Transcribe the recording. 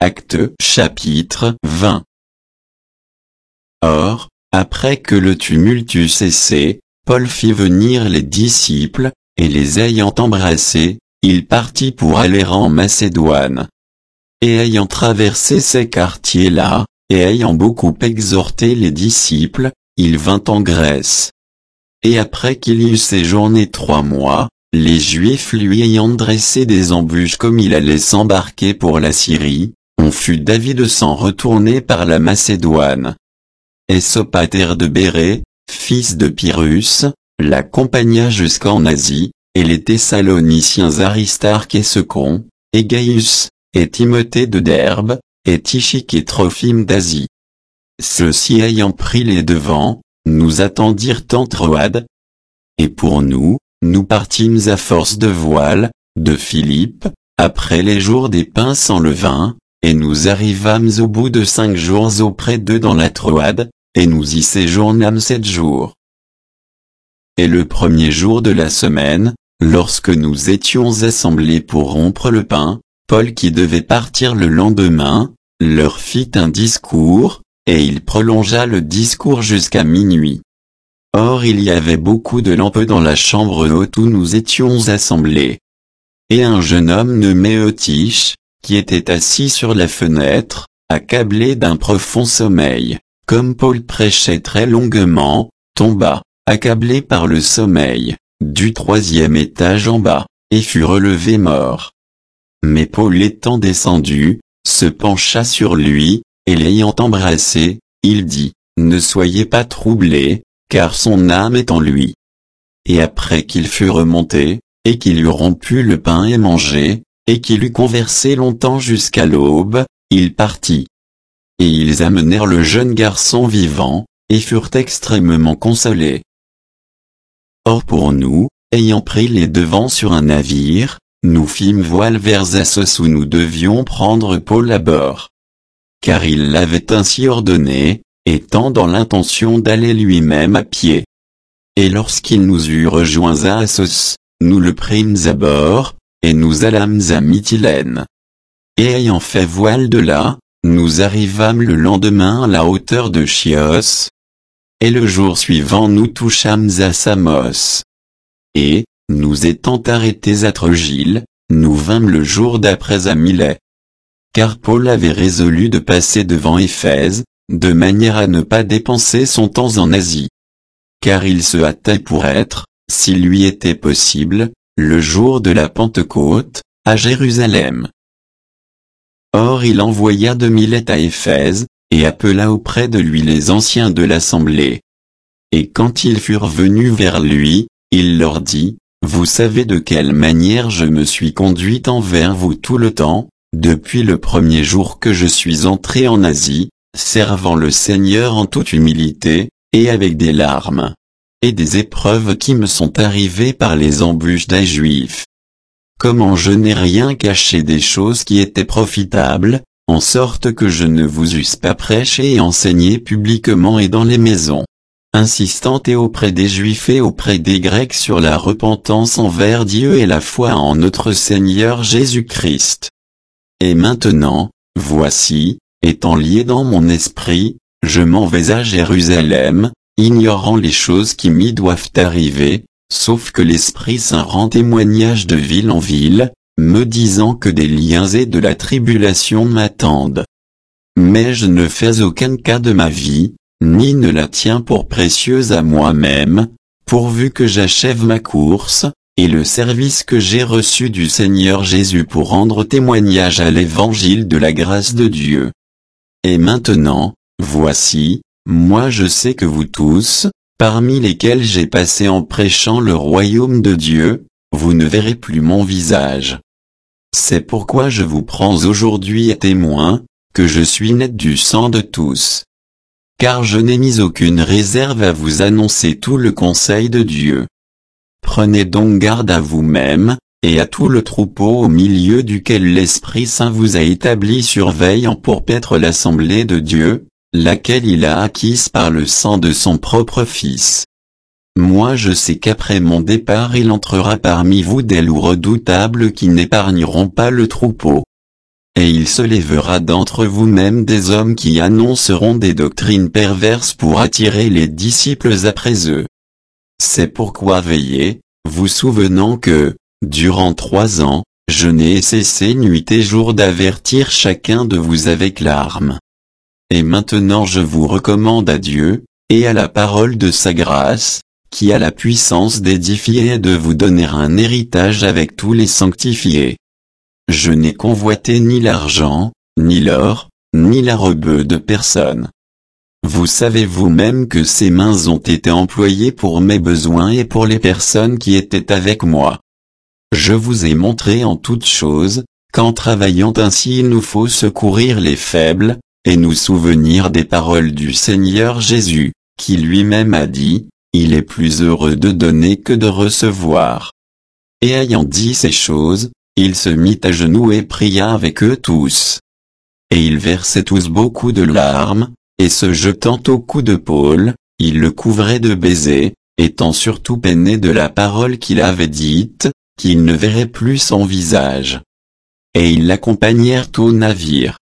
Actes chapitre 20. Or, après que le tumulte eut cessé, Paul fit venir les disciples, et les ayant embrassés, il partit pour aller en Macédoine. Et ayant traversé ces quartiers-là, et ayant beaucoup exhorté les disciples, il vint en Grèce. Et après qu'il y eut séjourné 3 mois, les Juifs lui ayant dressé des embûches comme il allait s'embarquer pour la Syrie, on fut d'avis de s'en retourner par la Macédoine. Et Sopater de Bérée, fils de Pyrrhus, l'accompagna jusqu'en Asie, et les Thessaloniciens Aristarque et Second, et Gaius, et Timothée de Derbe, et Tychique et Trophime d'Asie. Ceux-ci ayant pris les devants, nous attendirent en Troade. Et pour nous, nous partîmes à force de voile, de Philippe, après les jours des pains sans levain, et nous arrivâmes au bout de 5 jours auprès d'eux dans la Troade, et nous y séjournâmes 7 jours. Et le premier jour de la semaine, lorsque nous étions assemblés pour rompre le pain, Paul qui devait partir le lendemain, leur fit un discours, et il prolongea le discours jusqu'à minuit. Or il y avait beaucoup de lampes dans la chambre haute où nous étions assemblés. Et un jeune homme nommé Eutyche, qui était assis sur la fenêtre, accablé d'un profond sommeil, comme Paul prêchait très longuement, tomba, accablé par le sommeil, du 3e étage en bas, et fut relevé mort. Mais Paul étant descendu, se pencha sur lui, et l'ayant embrassé, il dit, « Ne soyez pas troublés, car son âme est en lui. » Et après qu'il fut remonté, et qu'il eut rompu le pain et mangé, et qu'il eut conversé longtemps jusqu'à l'aube, il partit. Et ils amenèrent le jeune garçon vivant, et furent extrêmement consolés. Or pour nous, ayant pris les devants sur un navire, nous fîmes voile vers Assos où nous devions prendre Paul à bord. Car il l'avait ainsi ordonné, étant dans l'intention d'aller lui-même à pied. Et lorsqu'il nous eut rejoints à Assos, nous le prîmes à bord, et nous allâmes à Mytilène. Et ayant fait voile de là, nous arrivâmes le lendemain à la hauteur de Chios. Et le jour suivant nous touchâmes à Samos. Et, nous étant arrêtés à Trogyle, nous vînmes le jour d'après à Milet. Car Paul avait résolu de passer devant Éphèse, de manière à ne pas dépenser son temps en Asie. Car il se hâtait pour être, s'il lui était possible, le jour de la Pentecôte, à Jérusalem. Or il envoya de Milet à Éphèse, et appela auprès de lui les anciens de l'assemblée. Et quand ils furent venus vers lui, il leur dit, « Vous savez de quelle manière je me suis conduit envers vous tout le temps, depuis le premier jour que je suis entré en Asie, servant le Seigneur en toute humilité, et avec des larmes, et des épreuves qui me sont arrivées par les embûches des Juifs. Comment je n'ai rien caché des choses qui étaient profitables, en sorte que je ne vous eusse pas prêché et enseigné publiquement et dans les maisons, insistant et auprès des Juifs et auprès des Grecs sur la repentance envers Dieu et la foi en notre Seigneur Jésus-Christ. Et maintenant, voici, étant lié dans mon esprit, je m'en vais à Jérusalem, ignorant les choses qui m'y doivent arriver, sauf que l'Esprit Saint rend témoignage de ville en ville, me disant que des liens et de la tribulation m'attendent. Mais je ne fais aucun cas de ma vie, ni ne la tiens pour précieuse à moi-même, pourvu que j'achève ma course, et le service que j'ai reçu du Seigneur Jésus pour rendre témoignage à l'évangile de la grâce de Dieu. Et maintenant, voici, moi je sais que vous tous, parmi lesquels j'ai passé en prêchant le royaume de Dieu, vous ne verrez plus mon visage. C'est pourquoi je vous prends aujourd'hui à témoin, que je suis net du sang de tous. Car je n'ai mis aucune réserve à vous annoncer tout le conseil de Dieu. Prenez donc garde à vous-même, et à tout le troupeau au milieu duquel l'Esprit Saint vous a établi surveillant pour paître l'assemblée de Dieu, laquelle il a acquise par le sang de son propre Fils. Moi je sais qu'après mon départ il entrera parmi vous des loups redoutables qui n'épargneront pas le troupeau. et il se lèvera d'entre vous-mêmes des hommes qui annonceront des doctrines perverses pour attirer les disciples après eux. C'est pourquoi veillez, vous souvenant que, durant 3 ans, je n'ai cessé nuit et jour d'avertir chacun de vous avec larmes. Et maintenant je vous recommande à Dieu, et à la parole de sa grâce, qui a la puissance d'édifier et de vous donner un héritage avec tous les sanctifiés. Je n'ai convoité ni l'argent, ni l'or, ni la robe de personne. Vous savez vous-même que ces mains ont été employées pour mes besoins et pour les personnes qui étaient avec moi. Je vous ai montré en toutes choses, qu'en travaillant ainsi il nous faut secourir les faibles, et nous souvenir des paroles du Seigneur Jésus, qui lui-même a dit, « Il est plus heureux de donner que de recevoir. » Et ayant dit ces choses, il se mit à genoux et pria avec eux tous. Et ils versaient tous beaucoup de larmes, et se jetant au cou de Paul, ils le couvraient de baisers, étant surtout peinés de la parole qu'il avait dite, qu'ils ne verraient plus son visage. Et ils l'accompagnèrent au navire.